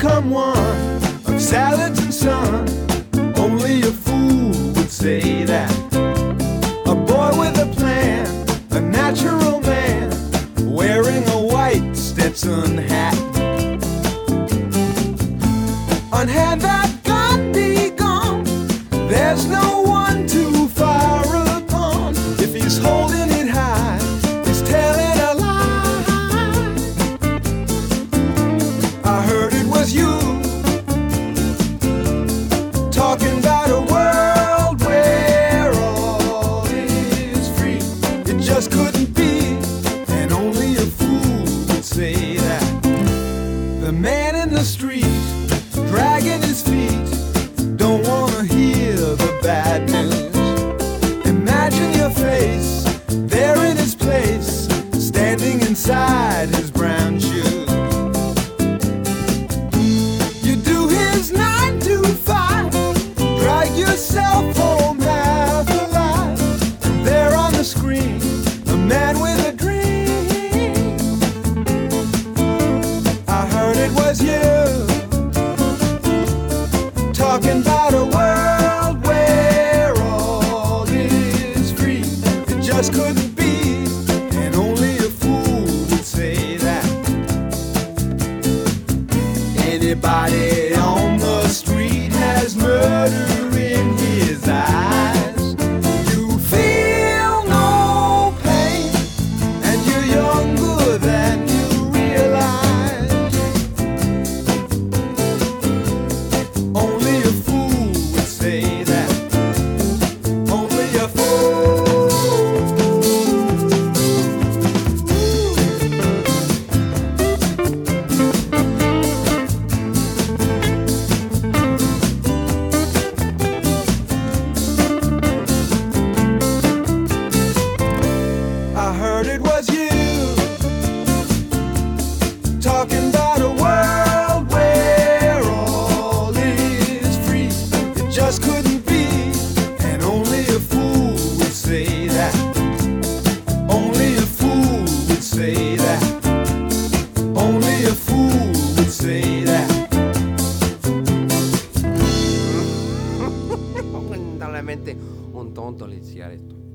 become one of salads and sun. Only a fool would say that. A boy with a plan, a natural man, wearing a white Stetson hat. On hand that gun be gone, there's no one to fire upon. If he's holding it high, he's telling a lie. I heard it was you talking about a world where all is free. It just couldn't be, and only a fool would say that. The man in the street dragging his feet, don't wanna hear the bad news. Imagine your face, there in his place, standing inside his brown shoes. You do his 9 to 5, drag yourself home half alive, and there on the screen, a man with a dream. I heard it was you talking about a world where all is free. It just couldn't be, and only a fool would say that. Anybody on the street has murder in his eyes. You feel no pain, and you're younger than you realize. Only a fool would say that. Only a fool. I heard it was you talking about a world where all is free. It just couldn't be, and only a fool would say that. Only a fool would say that. Only a fool would say that. Lamentablemente un tonto lidiar esto.